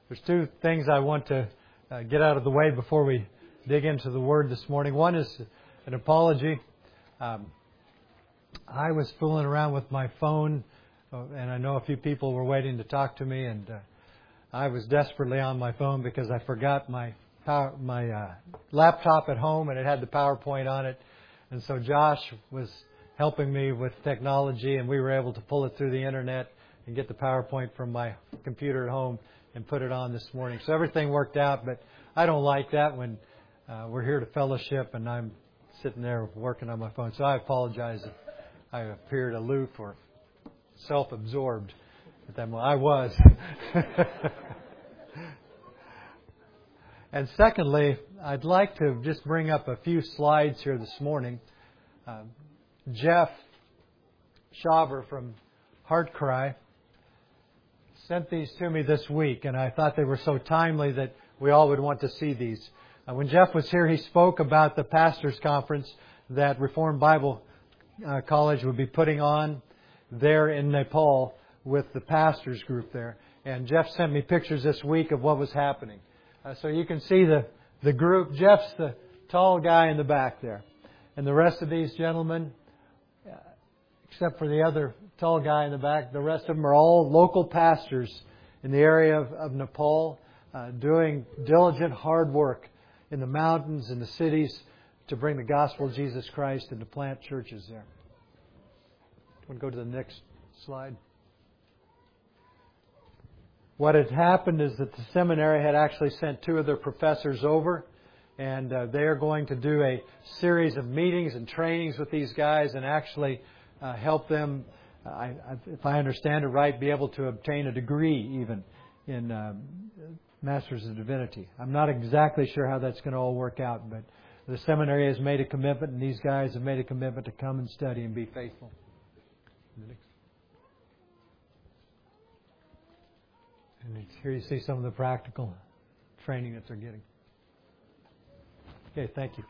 There's two things I want to get out of the way before we dig into the Word this morning. One is an apology. I was fooling around with my phone, and I know a few people were waiting to talk to me, and I was desperately on my phone because I forgot my laptop at home, and it had the PowerPoint on it. And so Josh was helping me with technology, and we were able to pull it through the Internet and get the PowerPoint from my computer at home and put it on this morning. So everything worked out, but I don't like that when we're here to fellowship and I'm sitting there working on my phone. So I apologize if I appeared aloof or self-absorbed at that moment. I was. And secondly, I'd like to just bring up a few slides here this morning. Jeff Shaver from Heart Cry sent these to me this week, and I thought they were so timely that we all would want to see these. When Jeff was here, he spoke about the pastors' conference that Reformed Bible College would be putting on there in Nepal with the pastors group there. And Jeff sent me pictures this week of what was happening. So you can see the group. Jeff's the tall guy in the back there. And the rest of these gentlemen, except for the other tall guy in the back, the rest of them are all local pastors in the area of Nepal, doing diligent, hard work in the mountains and the cities to bring the gospel of Jesus Christ and to plant churches there. Want to go to the next slide? What had happened is that the seminary had actually sent two of their professors over, and they are going to do a series of meetings and trainings with these guys and actually help them, if I understand it right, be able to obtain a degree even in Masters of Divinity. I'm not exactly sure how that's going to all work out, but the seminary has made a commitment, and these guys have made a commitment to come and study and be faithful. And here you see some of the practical training that they're getting. Okay, thank you.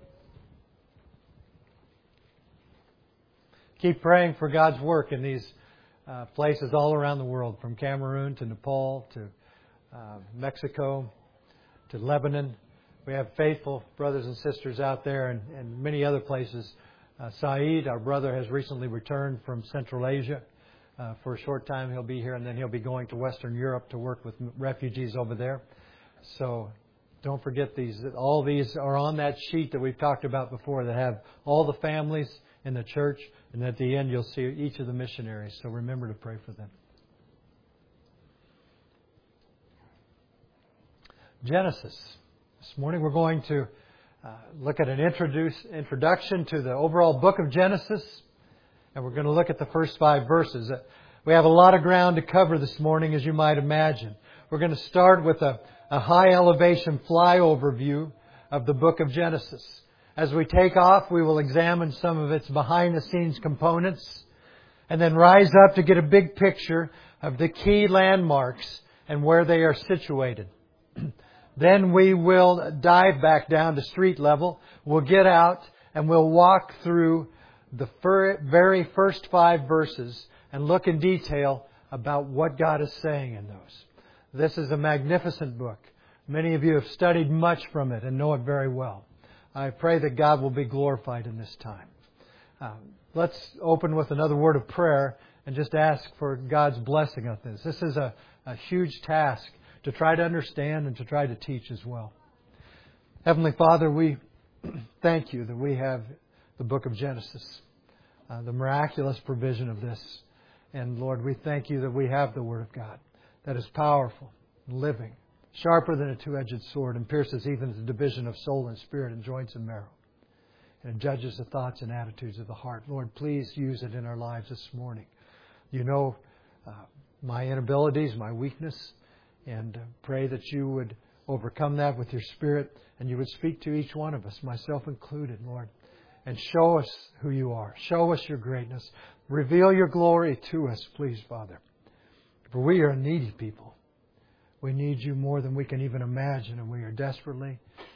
Keep praying for God's work in these places all around the world, from Cameroon to Nepal to Mexico to Lebanon. We have faithful brothers and sisters out there and many other places. Saeed, our brother, has recently returned from Central Asia. For a short time he'll be here, and then he'll be going to Western Europe to work with refugees over there. So don't forget these. All these are on that sheet that we've talked about before that have all the families in the church, and at the end you'll see each of the missionaries. So remember to pray for them. Genesis. This morning we're going to look at an introduction to the overall book of Genesis. And we're going to look at the first 5 verses. We have a lot of ground to cover this morning, as you might imagine. We're going to start with a high elevation flyover view of the book of Genesis. As we take off, we will examine some of its behind the scenes components and then rise up to get a big picture of the key landmarks and where they are situated. Then we will dive back down to street level. We'll get out and we'll walk through the very first 5 verses and look in detail about what God is saying in those. This is a magnificent book. Many of you have studied much from it and know it very well. I pray that God will be glorified in this time. Let's open with another word of prayer and just ask for God's blessing on this. This is a huge task to try to understand and to try to teach as well. Heavenly Father, we thank You that we have the book of Genesis, the miraculous provision of this. And Lord, we thank You that we have the Word of God that is powerful, living, sharper than a two-edged sword, and pierces even the division of soul and spirit and joints and marrow. And it judges the thoughts and attitudes of the heart. Lord, please use it in our lives this morning. You know my inabilities, my weakness, and pray that You would overcome that with Your Spirit, and You would speak to each one of us, myself included, Lord. And show us who You are. Show us Your greatness. Reveal Your glory to us, please, Father. For we are a needy people. We need You more than we can even imagine, and we are desperately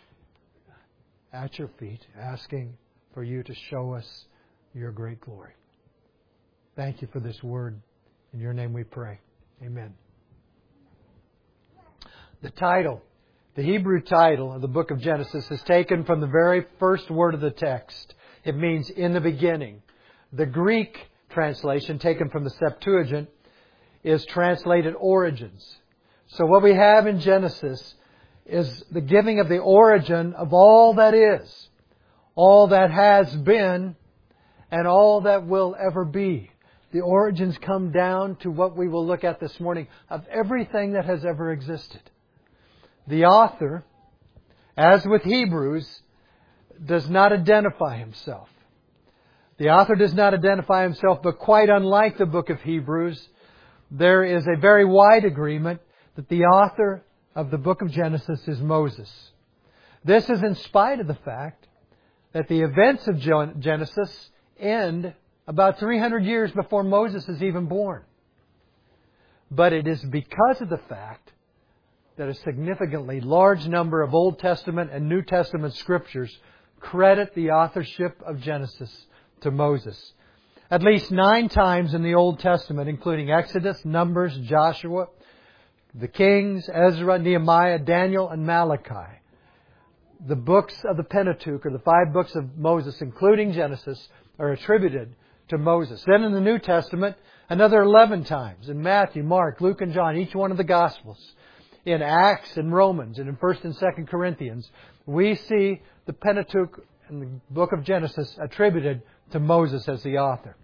at Your feet, asking for You to show us Your great glory. Thank You for this word. In Your name we pray. Amen. The title, the Hebrew title of the book of Genesis is taken from the very first word of the text. It means in the beginning. The Greek translation, taken from the Septuagint, is translated origins. So what we have in Genesis is the giving of the origin of all that is, all that has been, and all that will ever be. The origins come down to what we will look at this morning of everything that has ever existed. The author, as with Hebrews, does not identify himself. The author does not identify himself, but quite unlike the book of Hebrews, there is a very wide agreement that the author of the book of Genesis is Moses. This is in spite of the fact that the events of Genesis end about 300 years before Moses is even born. But it is because of the fact that a significantly large number of Old Testament and New Testament Scriptures credit the authorship of Genesis to Moses. At least 9 times in the Old Testament, including Exodus, Numbers, Joshua, the Kings, Ezra, Nehemiah, Daniel, and Malachi. The books of the Pentateuch, or the 5 books of Moses, including Genesis, are attributed to Moses. Then in the New Testament, another 11 times in Matthew, Mark, Luke, and John, each one of the Gospels. In Acts and Romans and in 1 and 2 Corinthians, we see the Pentateuch and the book of Genesis attributed to Moses as the author.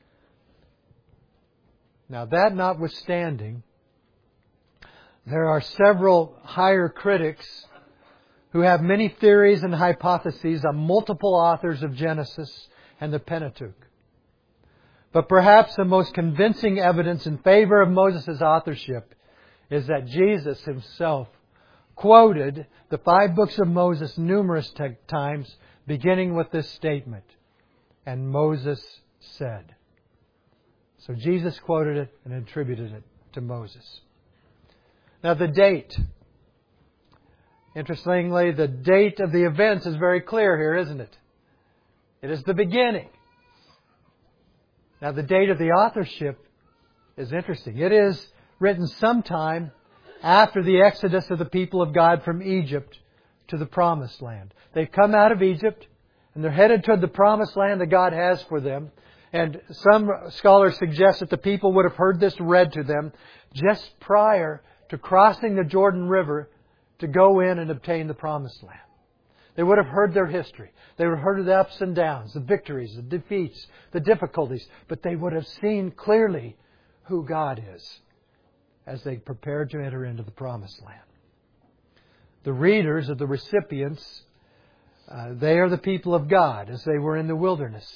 Now that notwithstanding, there are several higher critics who have many theories and hypotheses on multiple authors of Genesis and the Pentateuch. But perhaps the most convincing evidence in favor of Moses' authorship is that Jesus Himself quoted the 5 books of Moses numerous times, beginning with this statement, "And Moses said." So Jesus quoted it and attributed it to Moses. Now the date. Interestingly, the date of the events is very clear here, isn't it? It is the beginning. Now the date of the authorship is interesting. It is written sometime after the exodus of the people of God from Egypt to the Promised Land. They've come out of Egypt and they're headed toward the Promised Land that God has for them. And some scholars suggest that the people would have heard this read to them just prior to crossing the Jordan River to go in and obtain the Promised Land. They would have heard their history. They would have heard of the ups and downs, the victories, the defeats, the difficulties. But they would have seen clearly who God is as they prepared to enter into the Promised Land. The readers or the recipients, they are the people of God as they were in the wilderness.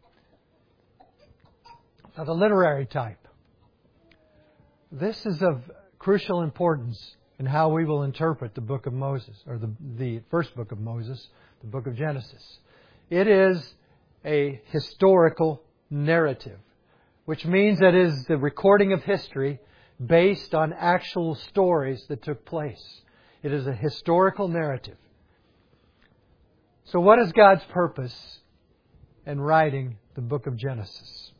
Now the literary type. This is of crucial importance in how we will interpret the book of Moses, or the first book of Moses, the book of Genesis. It is a historical narrative, which means that it is the recording of history based on actual stories that took place. It is a historical narrative. So what is God's purpose in writing the book of Genesis?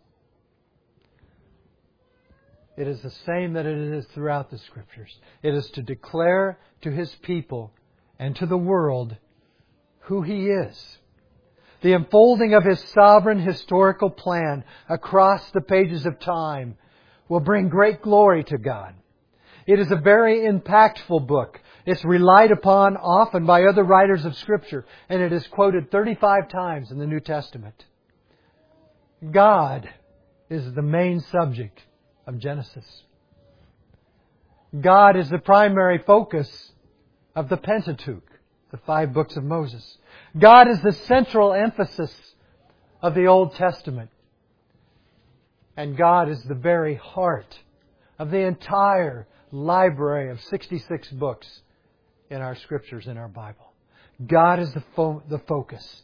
It is the same that it is throughout the Scriptures. It is to declare to His people and to the world who He is. The unfolding of His sovereign historical plan across the pages of time will bring great glory to God. It is a very impactful book. It's relied upon often by other writers of Scripture, and it is quoted 35 times in the New Testament. God is the main subject of Genesis. God is the primary focus of the Pentateuch, the 5 books of Moses. God is the central emphasis of the Old Testament. And God is the very heart of the entire library of 66 books in our Scriptures, in our Bible. God is the focus.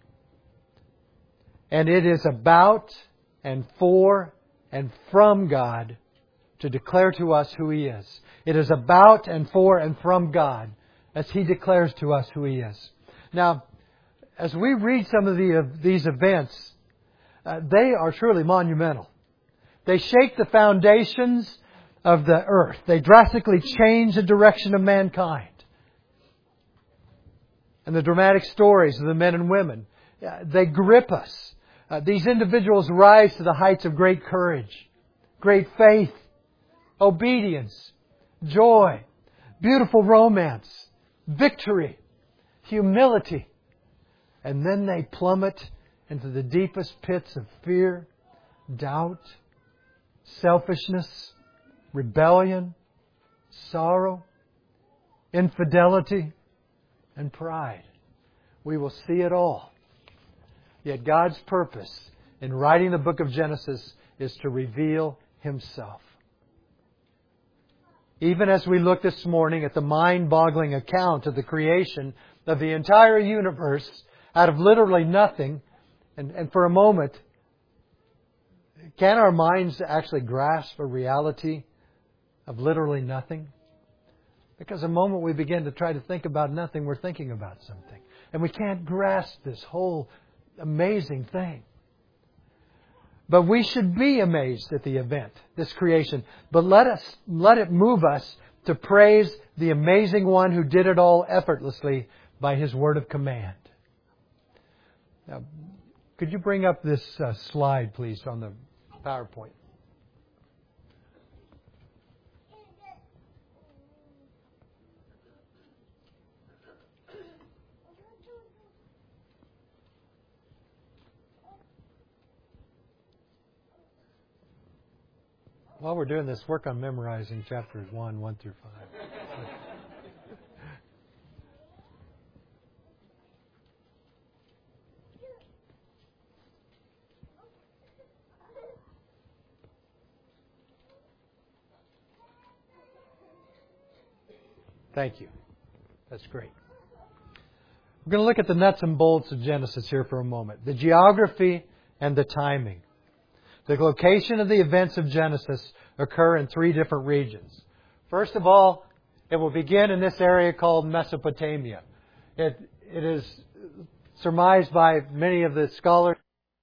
And it is about and for and from God to declare to us who He is. It is about and for and from God as He declares to us who He is. Now, as we read some of these events, they are truly monumental. They shake the foundations of the earth. They drastically change the direction of mankind. And the dramatic stories of the men and women, they grip us. These individuals rise to the heights of great courage, great faith, obedience, joy, beautiful romance, victory, humility. And then they plummet into the deepest pits of fear, doubt, selfishness, rebellion, sorrow, infidelity, and pride. We will see it all. Yet God's purpose in writing the book of Genesis is to reveal Himself. Even as we look this morning at the mind-boggling account of the creation of the entire universe out of literally nothing, and for a moment, can our minds actually grasp a reality of literally nothing? Because the moment we begin to try to think about nothing, we're thinking about something. And we can't grasp this whole amazing thing. But we should be amazed at the event, this creation. But let it move us to praise the amazing One who did it all effortlessly by His word of command. Now, could you bring up this slide, please, on the PowerPoint? While we're doing this, work on memorizing chapters 1 through 5. Thank you. That's great. We're going to look at the nuts and bolts of Genesis here for a moment. The geography and the timing. The location of the events of Genesis occur in 3 different regions. First of all, it will begin in this area called Mesopotamia. It is surmised by many of the scholars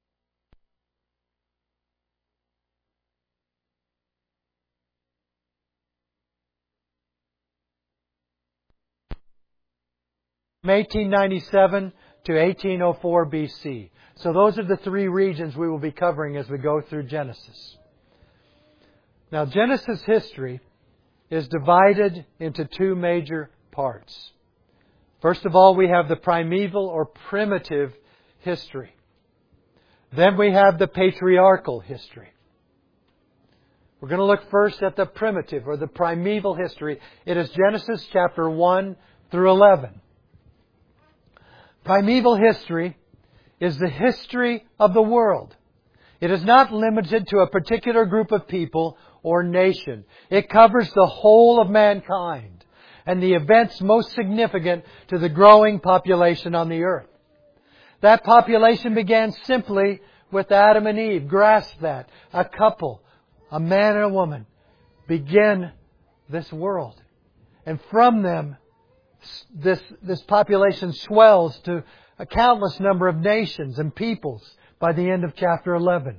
from 1897 to 1804 BC. So those are the 3 regions we will be covering as we go through Genesis. Now, Genesis history is divided into 2 major parts. First of all, we have the primeval or primitive history. Then we have the patriarchal history. We're going to look first at the primitive or the primeval history. It is Genesis chapter 1 through 11. Primeval history is the history of the world. It is not limited to a particular group of people or nation. It covers the whole of mankind and the events most significant to the growing population on the earth. That population began simply with Adam and Eve. Grasp that. A couple, a man and a woman, begin this world. And from them, this population swells to a countless number of nations and peoples by the end of chapter 11.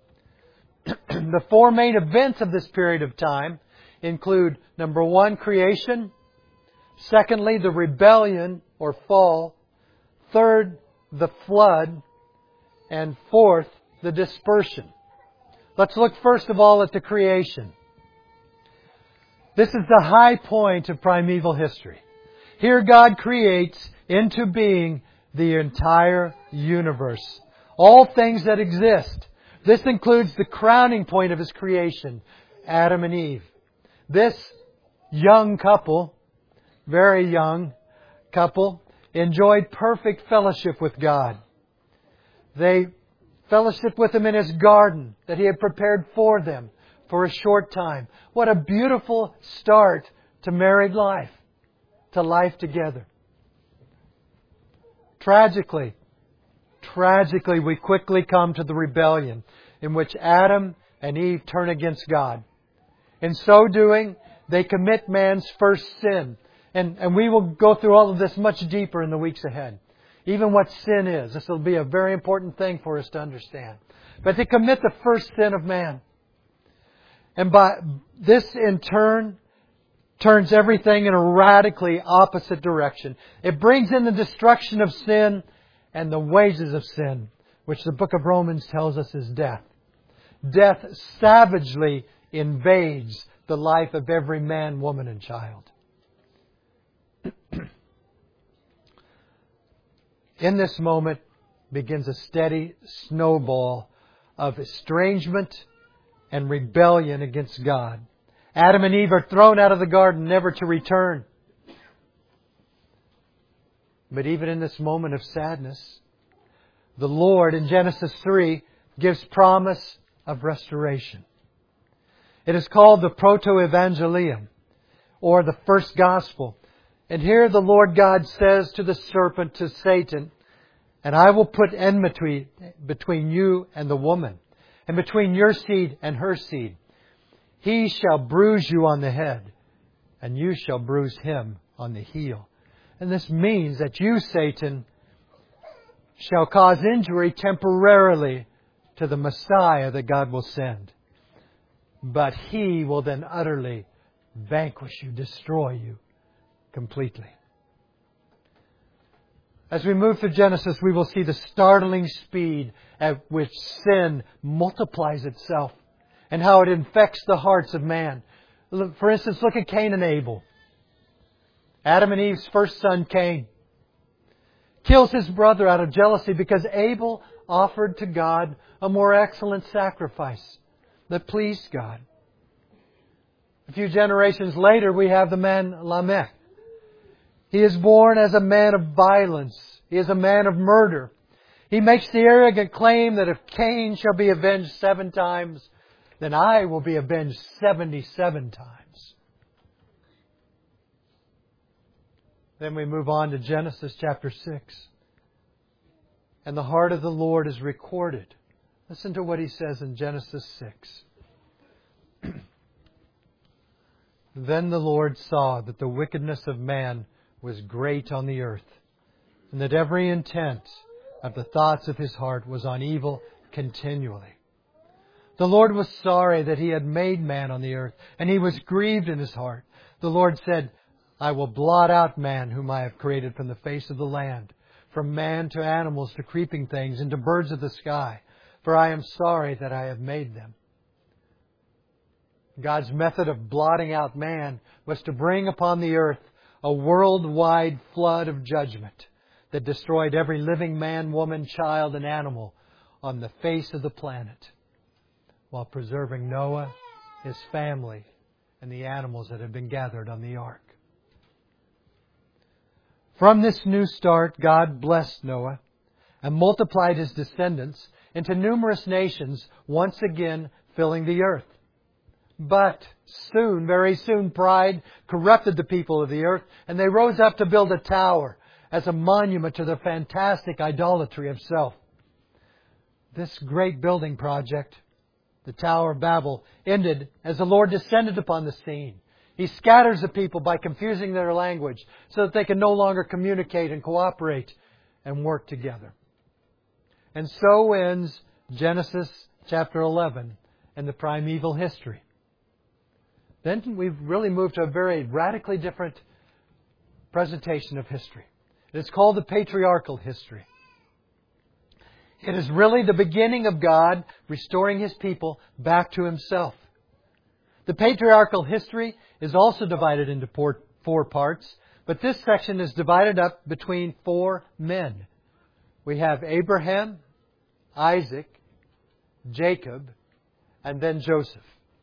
The 4 main events of this period of time include, number 1, creation. Secondly, the rebellion or fall. Third, the flood. And fourth, the dispersion. Let's look first of all at the creation. This is the high point of primeval history. Here God creates into being the entire universe. All things that exist. This includes the crowning point of His creation, Adam and Eve. This young couple, very young couple, enjoyed perfect fellowship with God. They fellowshiped with Him in His garden that He had prepared for them for a short time. What a beautiful start to married life, to life together. Tragically, we quickly come to the rebellion in which Adam and Eve turn against God. In so doing, they commit man's first sin. And we will go through all of this much deeper in the weeks ahead. Even what sin is. This will be a very important thing for us to understand. But they commit the first sin of man. And by this in turn turns everything in a radically opposite direction. It brings in the destruction of sin and the wages of sin, which the book of Romans tells us is death. Death savagely invades the life of every man, woman, and child. In this moment begins a steady snowball of estrangement and rebellion against God. Adam and Eve are thrown out of the garden, never to return. But even in this moment of sadness, the Lord in Genesis 3 gives promise of restoration. It is called the Proto-Evangelium, or the first gospel. And here the Lord God says to the serpent, to Satan, "And I will put enmity between you and the woman, and between your seed and her seed. He shall bruise you on the head, and you shall bruise him on the heel." And this means that you, Satan, shall cause injury temporarily to the Messiah that God will send. But He will then utterly vanquish you, destroy you completely. As we move through Genesis, we will see the startling speed at which sin multiplies itself and how it infects the hearts of man. For instance, look at Cain and Abel. Adam and Eve's first son, Cain, kills his brother out of jealousy because Abel offered to God a more excellent sacrifice that pleased God. A few generations later, we have the man Lamech. He is born as a man of violence. He is a man of murder. He makes the arrogant claim that if Cain shall be avenged 7 times, then I will be avenged 77 times. Then we move on to Genesis chapter 6. And the heart of the Lord is recorded. Listen to what He says in Genesis 6. Then the Lord saw that the wickedness of man was great on the earth, and that every intent of the thoughts of his heart was on evil continually. The Lord was sorry that He had made man on the earth, and He was grieved in His heart. The Lord said, "I will blot out man whom I have created from the face of the land, from man to animals to creeping things and to birds of the sky, for I am sorry that I have made them." God's method of blotting out man was to bring upon the earth a worldwide flood of judgment that destroyed every living man, woman, child, and animal on the face of the planet, while preserving Noah, his family, and the animals that had been gathered on the ark. From this new start, God blessed Noah and multiplied his descendants into numerous nations, once again filling the earth. But soon, very soon, pride corrupted the people of the earth, and they rose up to build a tower as a monument to their fantastic idolatry of self. This great building project, the Tower of Babel, ended as the Lord descended upon the scene. He scatters the people by confusing their language so that they can no longer communicate and cooperate and work together. And so ends Genesis chapter 11 and the primeval history. Then we've really moved to a very radically different presentation of history. It's called the patriarchal history. It is really the beginning of God restoring His people back to Himself. The patriarchal history is also divided into four parts, but this section is divided up between 4 men. We have Abraham, Isaac, Jacob, and then Joseph.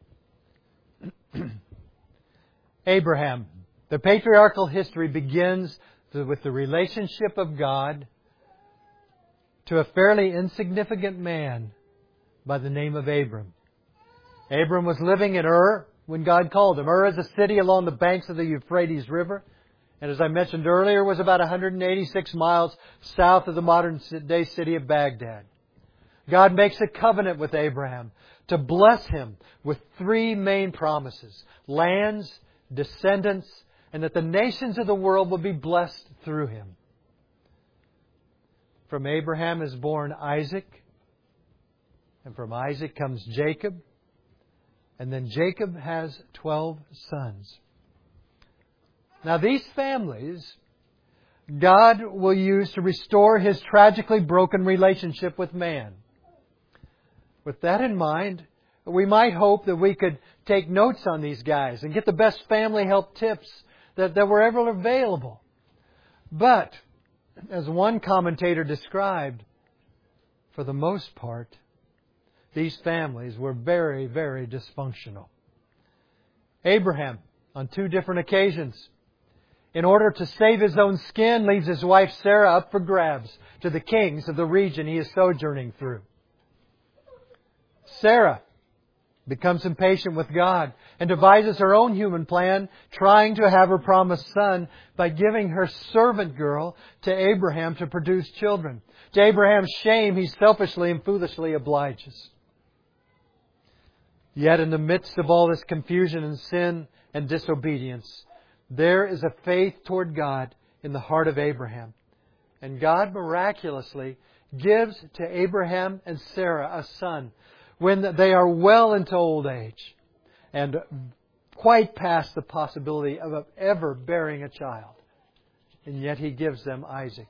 Abraham. The patriarchal history begins with the relationship of God to a fairly insignificant man by the name of Abram. Abram was living in Ur when God called him. Ur is a city along the banks of the Euphrates River, and as I mentioned earlier, was about 186 miles south of the modern-day city of Baghdad. God makes a covenant with Abraham to bless him with 3 main promises: lands, descendants, and that the nations of the world will be blessed through him. From Abraham is born Isaac, and from Isaac comes Jacob, And then Jacob has 12 sons. Now these families, God will use to restore His tragically broken relationship with man. With that in mind, we might hope that we could take notes on these guys and get the best family help tips that were ever available. But, as one commentator described, for the most part, these families were very, very dysfunctional. Abraham, on 2 different occasions, in order to save his own skin, leaves his wife Sarah up for grabs to the kings of the region he is sojourning through. Sarah becomes impatient with God and devises her own human plan, trying to have her promised son by giving her servant girl to Abraham to produce children. To Abraham's shame, he selfishly and foolishly obliges. Yet in the midst of all this confusion and sin and disobedience, there is a faith toward God in the heart of Abraham. And God miraculously gives to Abraham and Sarah a son when they are well into old age and quite past the possibility of ever bearing a child. And yet He gives them Isaac.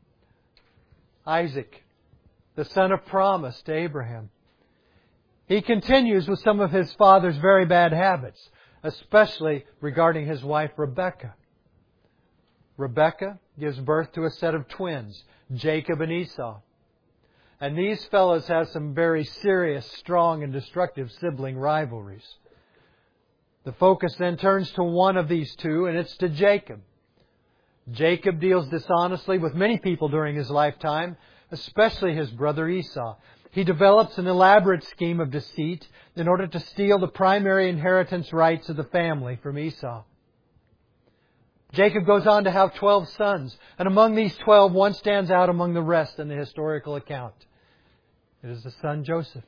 Isaac, the son of promise to Abraham. He continues with some of his father's very bad habits, especially regarding his wife Rebekah. Rebekah gives birth to a set of twins, Jacob and Esau. And these fellows have some very serious, strong, and destructive sibling rivalries. The focus then turns to one of these two, and it's to Jacob. Jacob deals dishonestly with many people during his lifetime, especially his brother Esau. He develops an elaborate scheme of deceit in order to steal the primary inheritance rights of the family from Esau. Jacob goes on to have 12 sons, and among these 12, one stands out among the rest in the historical account. It is the son Joseph.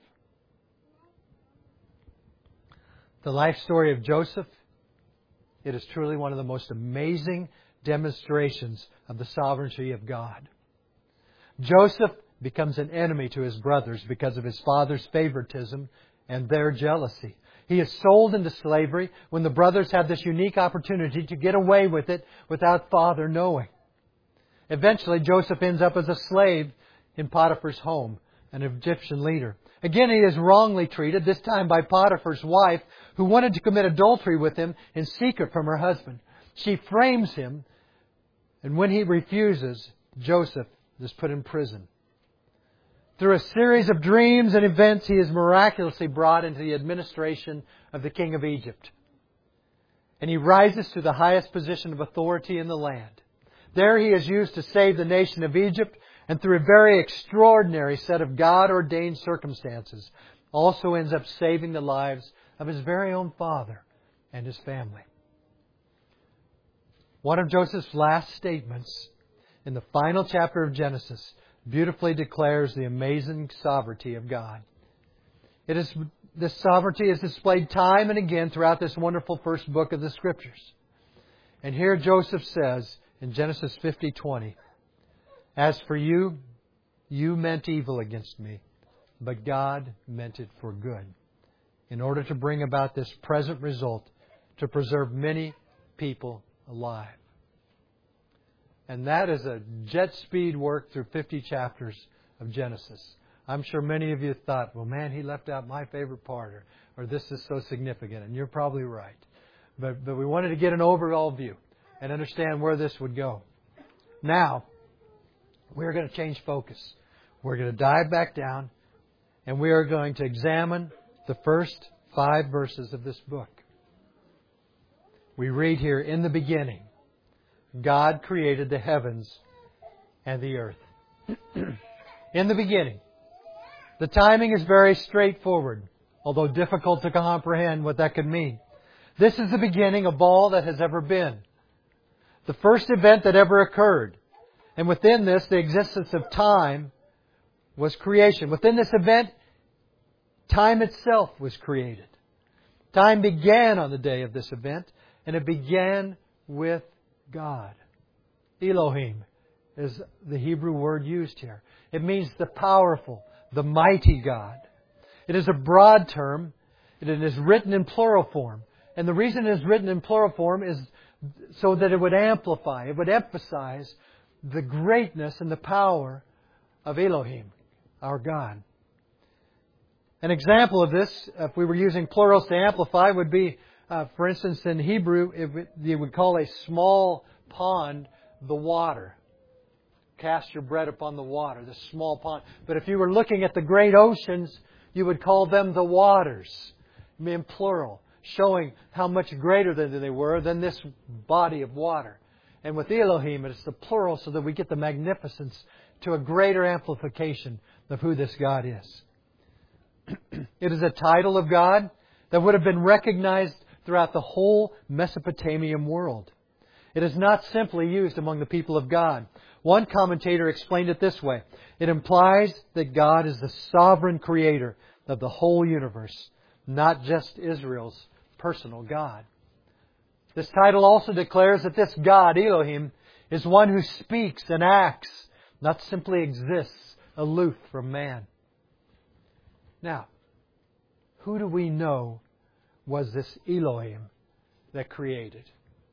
The life story of Joseph, it is truly one of the most amazing demonstrations of the sovereignty of God. Joseph becomes an enemy to his brothers because of his father's favoritism and their jealousy. He is sold into slavery when the brothers have this unique opportunity to get away with it without father knowing. Eventually, Joseph ends up as a slave in Potiphar's home, an Egyptian leader. Again, he is wrongly treated, this time by Potiphar's wife, who wanted to commit adultery with him in secret from her husband. She frames him, and when he refuses, Joseph is put in prison. Through a series of dreams and events, he is miraculously brought into the administration of the king of Egypt. And he rises to the highest position of authority in the land. There he is used to save the nation of Egypt, and through a very extraordinary set of God-ordained circumstances, also ends up saving the lives of his very own father and his family. One of Joseph's last statements in the final chapter of Genesis beautifully declares the amazing sovereignty of God. This sovereignty is displayed time and again throughout this wonderful first book of the Scriptures. And here Joseph says in Genesis 50:20, "As for you, you meant evil against me, but God meant it for good, in order to bring about this present result, to preserve many people alive." And that is a jet speed work through 50 chapters of Genesis. I'm sure many of you thought, well, man, he left out my favorite part, or this is so significant, and you're probably right. But we wanted to get an overall view and understand where this would go. Now, we're going to change focus. We're going to dive back down, and we are going to examine the first 5 verses of this book. We read here, "In the beginning, God created the heavens and the earth." In the beginning. The timing is very straightforward, although difficult to comprehend what that could mean. This is the beginning of all that has ever been. The first event that ever occurred. And within this, the existence of time was creation. Within this event, time itself was created. Time began on the day of this event, and it began with God. Elohim is the Hebrew word used here. It means the powerful, the mighty God. It is a broad term. It is written in plural form. And the reason it is written in plural form is so that it would amplify, it would emphasize the greatness and the power of Elohim, our God. An example of this, if we were using plurals to amplify, would be, for instance, in Hebrew, you would call a small pond the water. Cast your bread upon the water, the small pond. But if you were looking at the great oceans, you would call them the waters, in plural, showing how much greater than they were than this body of water. And with Elohim, it's the plural so that we get the magnificence to a greater amplification of who this God is. It is a title of God that would have been recognized throughout the whole Mesopotamian world. It is not simply used among the people of God. One commentator explained it this way. It implies that God is the sovereign creator of the whole universe, not just Israel's personal God. This title also declares that this God, Elohim, is one who speaks and acts, not simply exists aloof from man. Now, who do we know was this Elohim that created?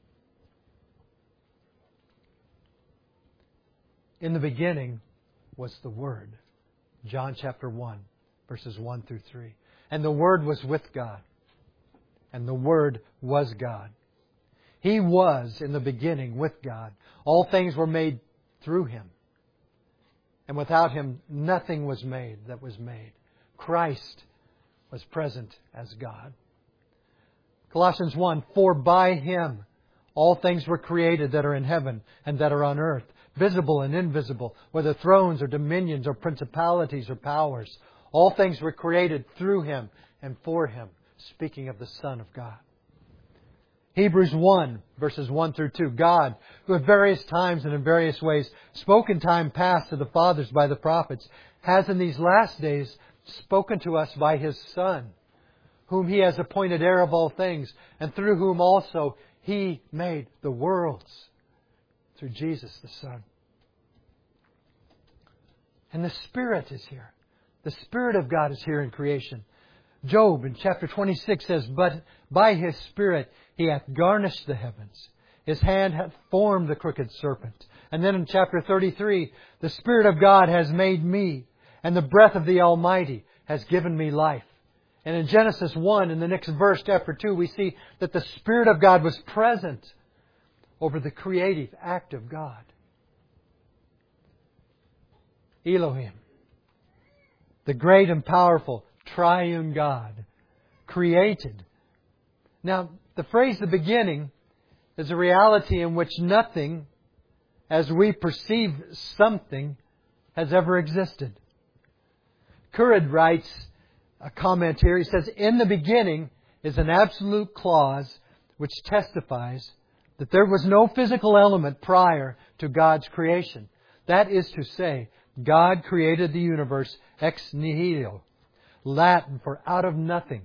In the beginning was the Word. John chapter 1, verses 1 through 3. And the Word was with God. And the Word was God. He was in the beginning with God. All things were made through Him. And without Him, nothing was made that was made. Christ was present as God. Colossians 1, for by Him all things were created that are in heaven and that are on earth, visible and invisible, whether thrones or dominions or principalities or powers. All things were created through Him and for Him, speaking of the Son of God. Hebrews 1, verses 1 through 2. God, who at various times and in various ways spoke in time past to the fathers by the prophets, has in these last days spoken to us by His Son, whom He has appointed heir of all things, and through whom also He made the worlds, through Jesus the Son. And the Spirit is here. The Spirit of God is here in creation. Job in chapter 26 says, but by His Spirit He hath garnished the heavens. His hand hath formed the crooked serpent. And then in chapter 33, the Spirit of God has made me, and the breath of the Almighty has given me life. And in Genesis 1, in the next verse, chapter 2, we see that the Spirit of God was present over the creative act of God. Elohim, the great and powerful triune God, created. Now, the phrase the beginning is a reality in which nothing, as we perceive something, has ever existed. Currid writes a comment here. He says, in the beginning is an absolute clause which testifies that there was no physical element prior to God's creation. That is to say, God created the universe ex nihilo, Latin for out of nothing.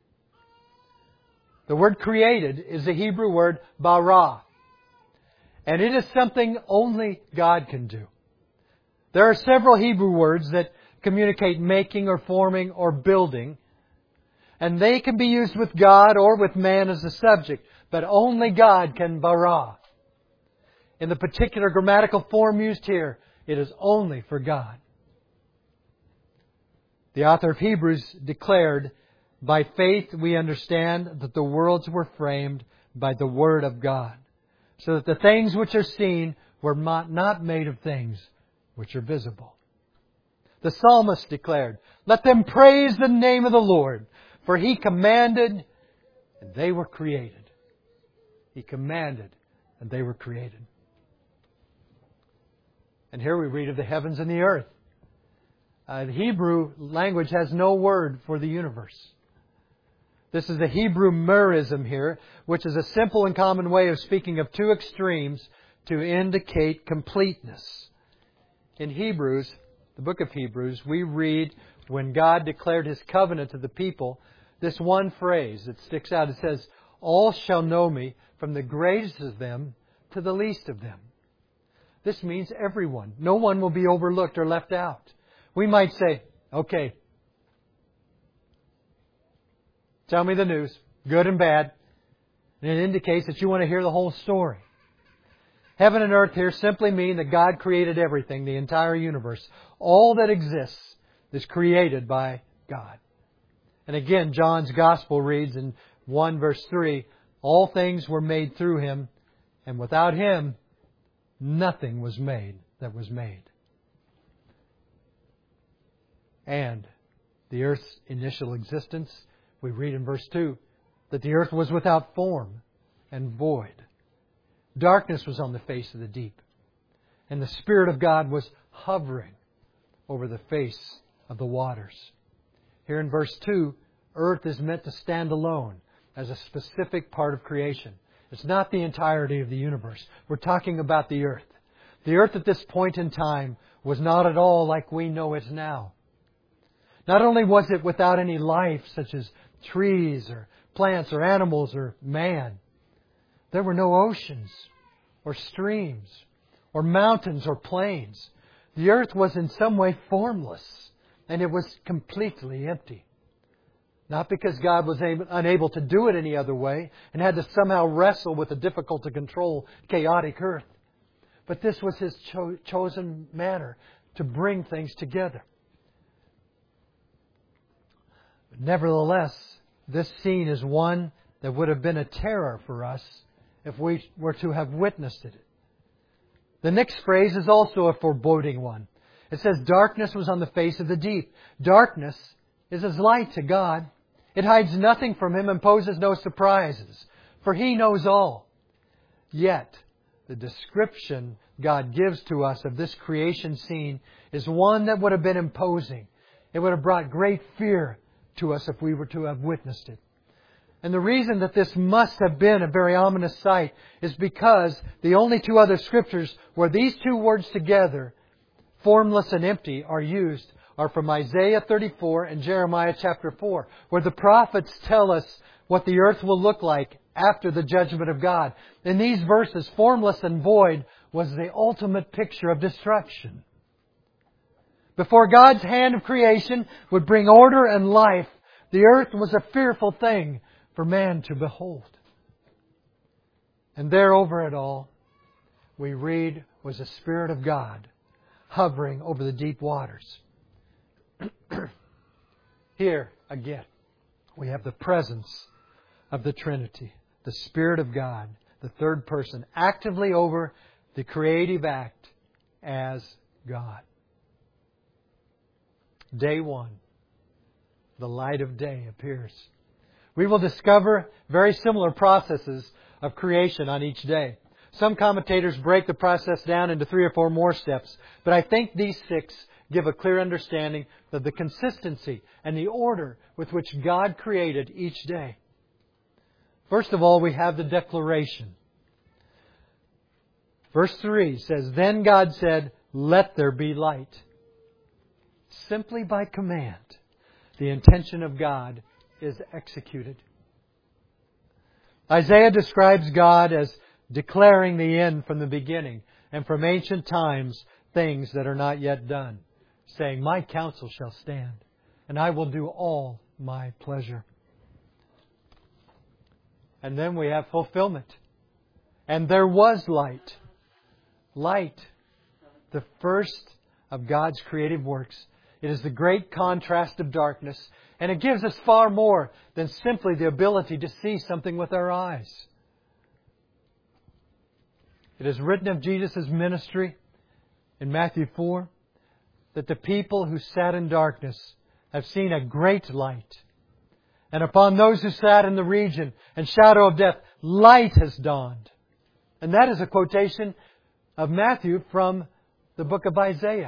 The word created is the Hebrew word bara. And it is something only God can do. There are several Hebrew words that communicate making or forming or building. And they can be used with God or with man as the subject. But only God can bara. In the particular grammatical form used here, it is only for God. The author of Hebrews declared, by faith we understand that the worlds were framed by the Word of God, so that the things which are seen were not made of things which are visible. The psalmist declared, let them praise the name of the Lord, for He commanded and they were created. He commanded and they were created. And here we read of the heavens and the earth. The Hebrew language has no word for the universe. This is the Hebrew merism here, which is a simple and common way of speaking of two extremes to indicate completeness. In Hebrews, the book of Hebrews, we read when God declared His covenant to the people, this one phrase that sticks out. It says, all shall know me from the greatest of them to the least of them. This means everyone. No one will be overlooked or left out. We might say, okay, Tell me the news, good and bad. And it indicates that you want to hear the whole story. Heaven and earth here simply mean that God created everything, the entire universe. All that exists is created by God. And again, John's Gospel reads in 1 verse 3, all things were made through Him, and without Him, nothing was made that was made. And the earth's initial existence, we read in verse 2, that the earth was without form and void. Darkness was on the face of the deep, and the Spirit of God was hovering over the face of the waters. Here in verse 2, earth is meant to stand alone as a specific part of creation. It's not the entirety of the universe. We're talking about the earth. The earth at this point in time was not at all like we know it now. Not only was it without any life, such as trees or plants or animals or man, there were no oceans or streams or mountains or plains. The earth was in some way formless, and it was completely empty. Not because God was unable to do it any other way and had to somehow wrestle with a difficult to control, chaotic earth. But this was His chosen manner to bring things together. Nevertheless, this scene is one that would have been a terror for us if we were to have witnessed it. The next phrase is also a foreboding one. It says, darkness was on the face of the deep. Darkness is as light to God. It hides nothing from Him and poses no surprises, for He knows all. Yet, the description God gives to us of this creation scene is one that would have been imposing. It would have brought great fear to us if we were to have witnessed it. And the reason that this must have been a very ominous sight is because the only two other Scriptures where these two words together, formless and empty, are used are from Isaiah 34 and Jeremiah chapter 4, where the prophets tell us what the earth will look like after the judgment of God. In these verses, formless and void was the ultimate picture of destruction. Before God's hand of creation would bring order and life, the earth was a fearful thing for man to behold. And there over it all, we read, was the Spirit of God hovering over the deep waters. Here, again, we have the presence of the Trinity, the Spirit of God, the third person, actively over the creative act as God. Day one, the light of day appears. We will discover very similar processes of creation on each day. Some commentators break the process down into 3 or 4 more steps, but I think these 6 give a clear understanding of the consistency and the order with which God created each day. First of all, we have the declaration. Verse 3 says, Then God said, Let there be light. Simply by command, the intention of God is executed. Isaiah describes God as declaring the end from the beginning, and from ancient times things that are not yet done, saying, My counsel shall stand, and I will do all my pleasure. And then we have fulfillment. And there was light. Light, the first of God's creative works. It is the great contrast of darkness, and it gives us far more than simply the ability to see something with our eyes. It is written of Jesus' ministry in Matthew 4 that the people who sat in darkness have seen a great light. And upon those who sat in the region and shadow of death, light has dawned. And that is a quotation of Matthew from the book of Isaiah.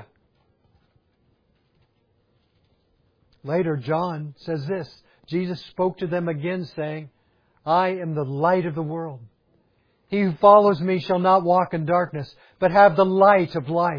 Later, John says this, Jesus spoke to them again, saying, I am the light of the world. He who follows me shall not walk in darkness, but have the light of life.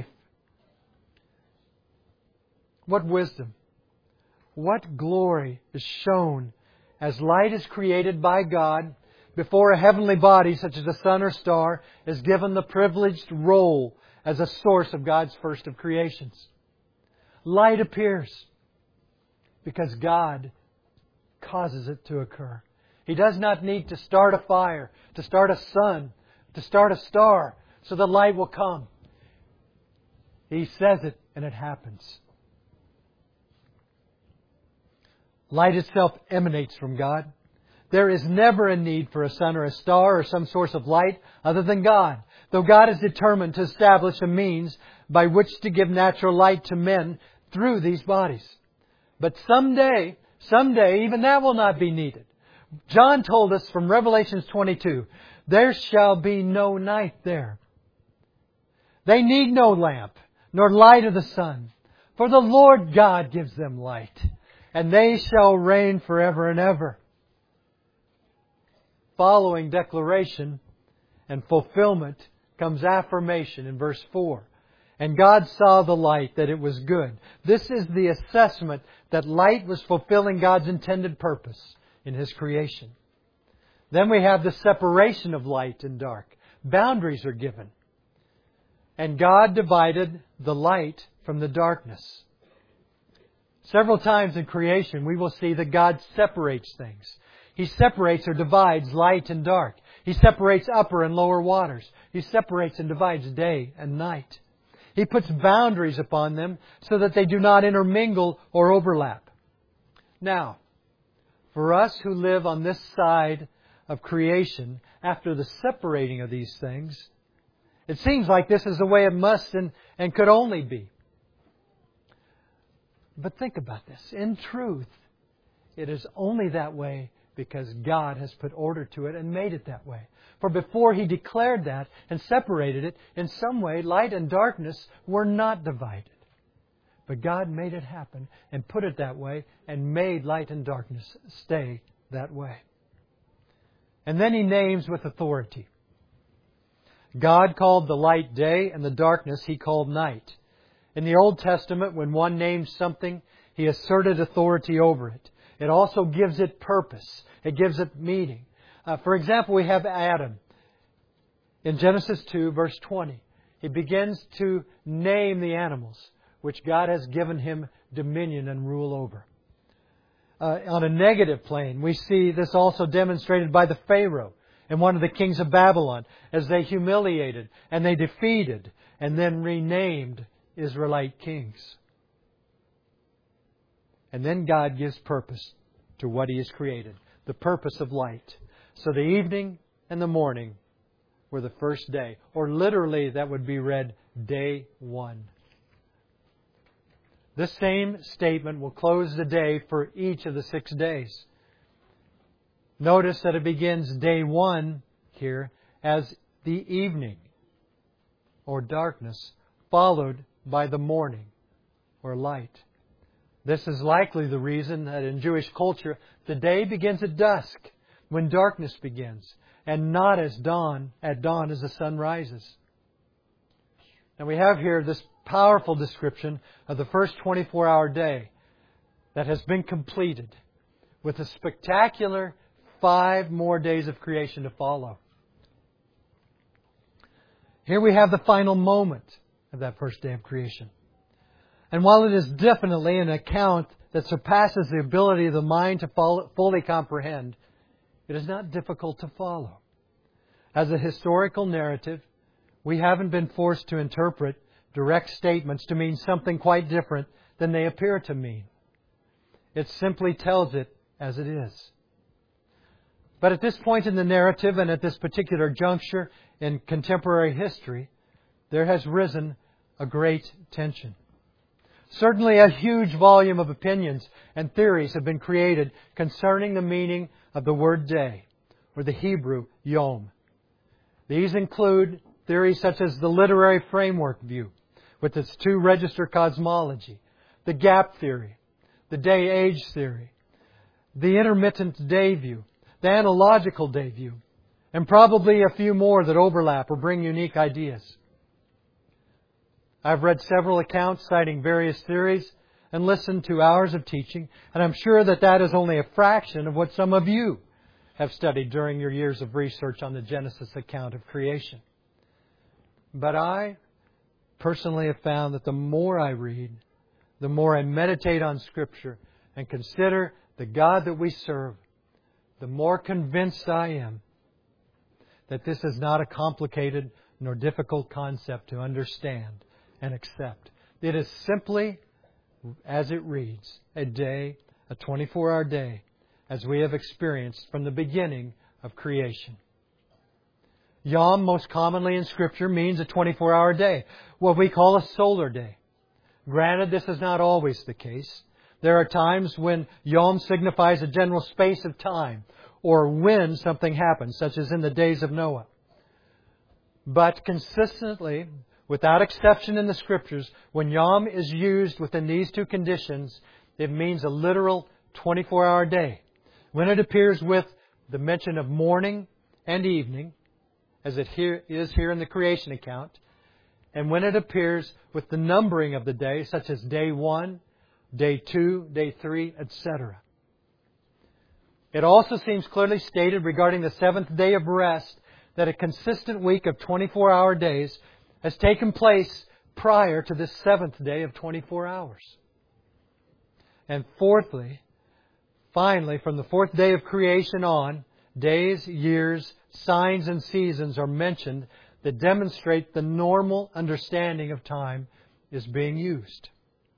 What wisdom, what glory is shown as light is created by God before a heavenly body such as a sun or star is given the privileged role as a source of God's first of creations. Light appears because God causes it to occur. He does not need to start a fire, to start a sun, to start a star, so the light will come. He says it and it happens. Light itself emanates from God. There is never a need for a sun or a star or some source of light other than God, though God is determined to establish a means by which to give natural light to men through these bodies. But someday, even that will not be needed. John told us from Revelation 22, there shall be no night there. They need no lamp, nor light of the sun, for the Lord God gives them light, and they shall reign forever and ever. Following declaration and fulfillment comes affirmation in verse 4. And God saw the light, that it was good. This is the assessment that light was fulfilling God's intended purpose in His creation. Then we have the separation of light and dark. Boundaries are given. And God divided the light from the darkness. Several times in creation we will see that God separates things. He separates or divides light and dark. He separates upper and lower waters. He separates and divides day and night. He puts boundaries upon them so that they do not intermingle or overlap. Now, for us who live on this side of creation, after the separating of these things, it seems like this is the way it must and could only be. But think about this. In truth, it is only that way because God has put order to it and made it that way. For before He declared that and separated it, in some way light and darkness were not divided. But God made it happen and put it that way and made light and darkness stay that way. And then He names with authority. God called the light day and the darkness He called night. In the Old Testament, when one names something, He asserted authority over it. It also gives it purpose. It gives it meaning. For example, we have Adam. In Genesis 2, verse 20, he begins to name the animals which God has given him dominion and rule over. On a negative plane, we see this also demonstrated by the Pharaoh and one of the kings of Babylon as they humiliated and they defeated and then renamed Israelite kings. And then God gives purpose to what He has created. The purpose of light. So the evening and the morning were the first day. Or literally that would be read day 1. This same statement will close the day for each of the 6 days. Notice that it begins day 1 here as the evening or darkness, followed by the morning or light. This is likely the reason that in Jewish culture the day begins at dusk, when darkness begins, and not at dawn as the sun rises. And we have here this powerful description of the first 24-hour day that has been completed with a spectacular 5 more days of creation to follow. Here we have the final moment of that first day of creation. And while it is definitely an account that surpasses the ability of the mind to fully comprehend, it is not difficult to follow. As a historical narrative, we haven't been forced to interpret direct statements to mean something quite different than they appear to mean. It simply tells it as it is. But at this point in the narrative and at this particular juncture in contemporary history, there has risen a great tension. Certainly a huge volume of opinions and theories have been created concerning the meaning of the word day, or the Hebrew yom. These include theories such as the literary framework view, with its 2-register cosmology, the gap theory, the day-age theory, the intermittent day view, the analogical day view, and probably a few more that overlap or bring unique ideas. I've read several accounts citing various theories and listened to hours of teaching, and I'm sure that is only a fraction of what some of you have studied during your years of research on the Genesis account of creation. But I personally have found that the more I read, the more I meditate on Scripture and consider the God that we serve, the more convinced I am that this is not a complicated nor difficult concept to understand and accept. It is simply, as it reads, a day, a 24-hour day, as we have experienced from the beginning of creation. Yom, most commonly in Scripture, means a 24-hour day, what we call a solar day. Granted, this is not always the case. There are times when Yom signifies a general space of time, or when something happens, such as in the days of Noah. But consistently, without exception in the Scriptures, when Yom is used within these two conditions, it means a literal 24-hour day. When it appears with the mention of morning and evening, as it is here in the creation account, and when it appears with the numbering of the day, such as day 1, day 2, day 3, etc. It also seems clearly stated regarding the seventh day of rest that a consistent week of 24-hour days has taken place prior to this seventh day of 24 hours. And fourthly, finally, from the fourth day of creation on, days, years, signs, and seasons are mentioned that demonstrate the normal understanding of time is being used.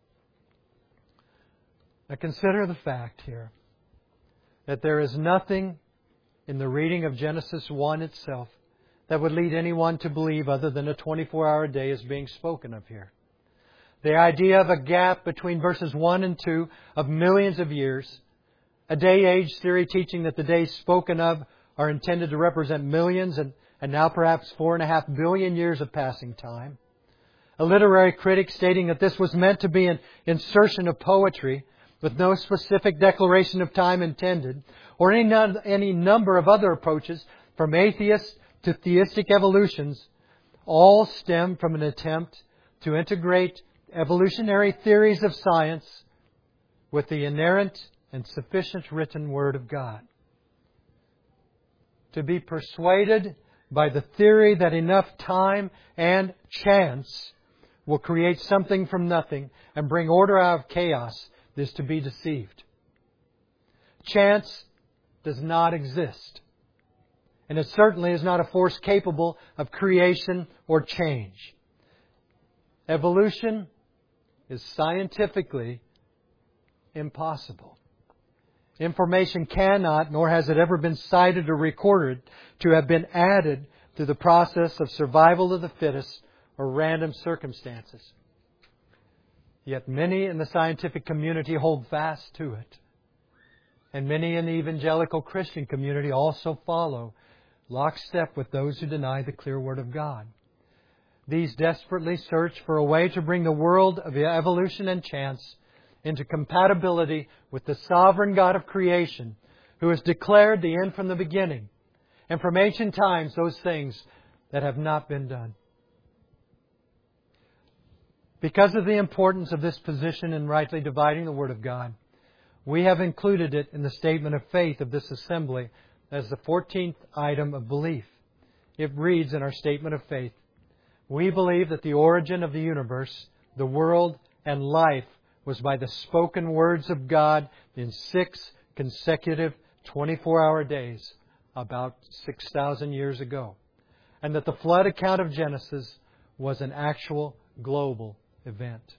Now consider the fact here that there is nothing in the reading of Genesis 1 itself that would lead anyone to believe other than a 24-hour day is being spoken of here. The idea of a gap between verses 1 and 2 of millions of years, a day-age theory teaching that the days spoken of are intended to represent millions and now perhaps 4.5 billion years of passing time, a literary critic stating that this was meant to be an insertion of poetry with no specific declaration of time intended, or any number of other approaches from atheist to theistic evolutions, all stem from an attempt to integrate evolutionary theories of science with the inerrant and sufficient written Word of God. To be persuaded by the theory that enough time and chance will create something from nothing and bring order out of chaos is to be deceived. Chance does not exist. And it certainly is not a force capable of creation or change. Evolution is scientifically impossible. Information cannot, nor has it ever been cited or recorded, to have been added to the process of survival of the fittest or random circumstances. Yet many in the scientific community hold fast to it. And many in the evangelical Christian community also follow lockstep with those who deny the clear Word of God. These desperately search for a way to bring the world of evolution and chance into compatibility with the sovereign God of creation, who has declared the end from the beginning, and from ancient times those things that have not been done. Because of the importance of this position in rightly dividing the Word of God, we have included it in the statement of faith of this assembly as the 14th item of belief. It reads in our statement of faith, "We believe that the origin of the universe, the world, and life was by the spoken words of God in 6 consecutive 24-hour days about 6,000 years ago, and that the flood account of Genesis was an actual global event."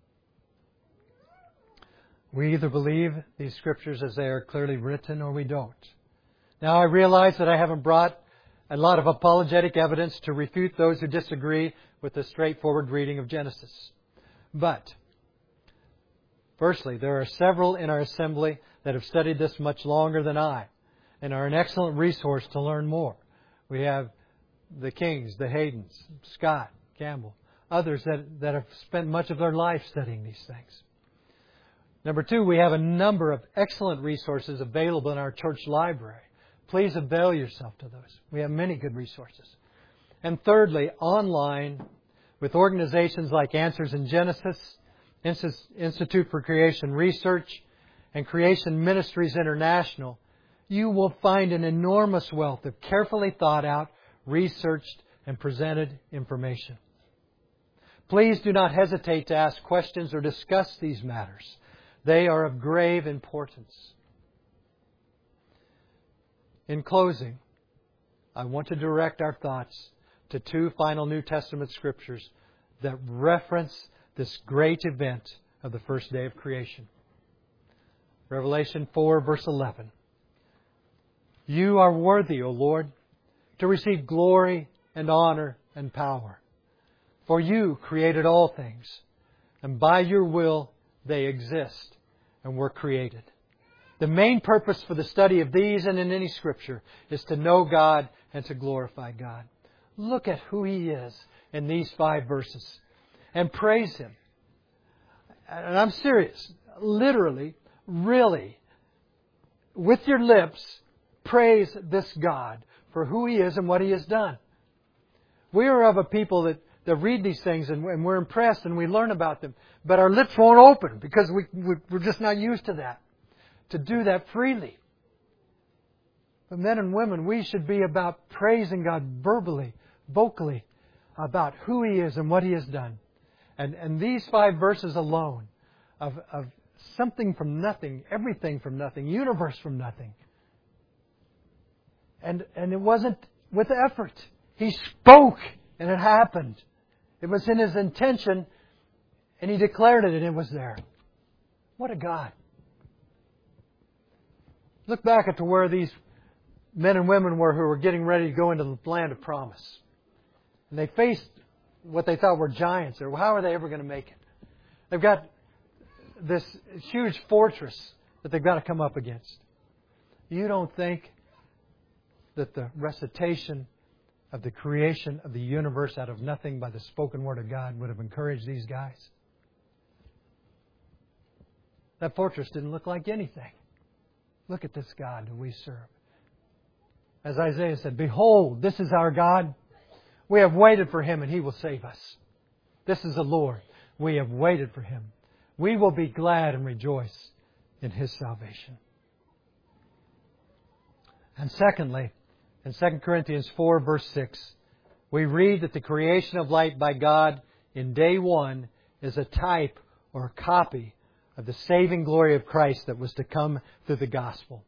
We either believe these Scriptures as they are clearly written or we don't. Now, I realize that I haven't brought a lot of apologetic evidence to refute those who disagree with the straightforward reading of Genesis. But, firstly, there are several in our assembly that have studied this much longer than I and are an excellent resource to learn more. We have the Kings, the Haydens, Scott, Campbell, others that have spent much of their life studying these things. Number 2, we have a number of excellent resources available in our church library. Please avail yourself to those. We have many good resources. And thirdly, online, with organizations like Answers in Genesis, Institute for Creation Research, and Creation Ministries International, you will find an enormous wealth of carefully thought out, researched, and presented information. Please do not hesitate to ask questions or discuss these matters. They are of grave importance. In closing, I want to direct our thoughts to two final New Testament scriptures that reference this great event of the first day of creation. Revelation 4, verse 11. You are worthy, O Lord, to receive glory and honor and power. For you created all things, and by your will they exist and were created. The main purpose for the study of these and in any Scripture is to know God and to glorify God. Look at who He is in these 5 verses and praise Him. And I'm serious. Literally, really, with your lips, praise this God for who He is and what He has done. We are of a people that read these things and we're impressed and we learn about them. But our lips won't open because we're just not used to that. To do that freely. But men and women, we should be about praising God verbally, vocally, about who He is and what He has done. And these 5 verses alone of something from nothing, everything from nothing, universe from nothing. And it wasn't with effort. He spoke and it happened. It was in His intention and He declared it and it was there. What a God. Look back at where these men and women were who were getting ready to go into the land of promise. And they faced what they thought were giants. Or how are they ever going to make it? They've got this huge fortress that they've got to come up against. You don't think that the recitation of the creation of the universe out of nothing by the spoken word of God would have encouraged these guys? That fortress didn't look like anything. Look at this God who we serve. As Isaiah said, behold, this is our God. We have waited for Him and He will save us. This is the Lord. We have waited for Him. We will be glad and rejoice in His salvation. And secondly, in 2 Corinthians 4, verse 6, we read that the creation of light by God in day 1 is a type or a copy of the saving glory of Christ that was to come through the gospel.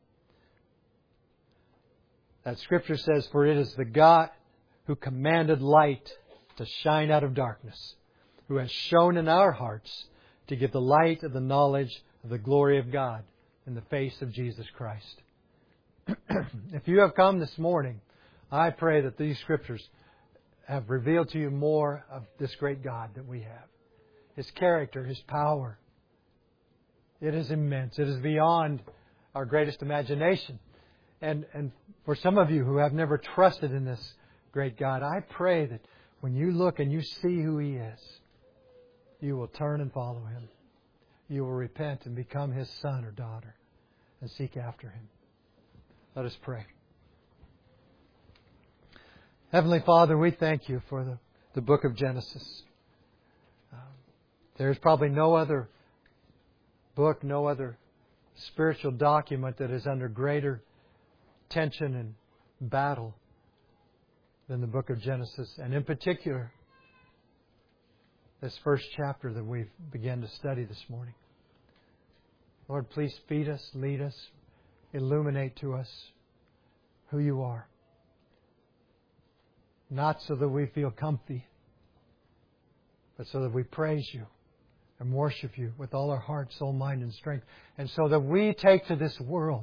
That Scripture says, for it is the God who commanded light to shine out of darkness, who has shone in our hearts to give the light of the knowledge of the glory of God in the face of Jesus Christ. If you have come this morning, I pray that these Scriptures have revealed to you more of this great God that we have. His character, His power. It is immense. It is beyond our greatest imagination. And for some of you who have never trusted in this great God, I pray that when you look and you see who He is, you will turn and follow Him. You will repent and become His son or daughter and seek after Him. Let us pray. Heavenly Father, we thank You for the book of Genesis. There's probably no other book, no other spiritual document that is under greater tension and battle than the book of Genesis. And in particular, this first chapter that we've begun to study this morning. Lord, please feed us, lead us, illuminate to us who You are. Not so that we feel comfy, but so that we praise You and worship You with all our heart, soul, mind, and strength. And so that we take to this world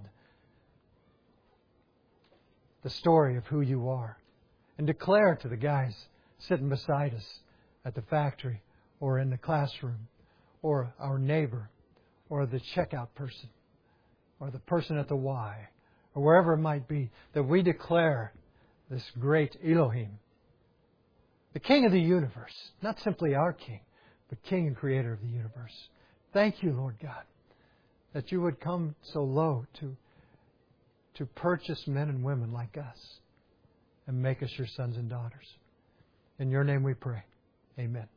the story of who You are and declare to the guys sitting beside us at the factory or in the classroom or our neighbor or the checkout person or the person at the Y or wherever it might be, that we declare this great Elohim, the King of the universe, not simply our King, but King and Creator of the universe. Thank You, Lord God, that You would come so low to purchase men and women like us and make us Your sons and daughters. In Your name we pray. Amen.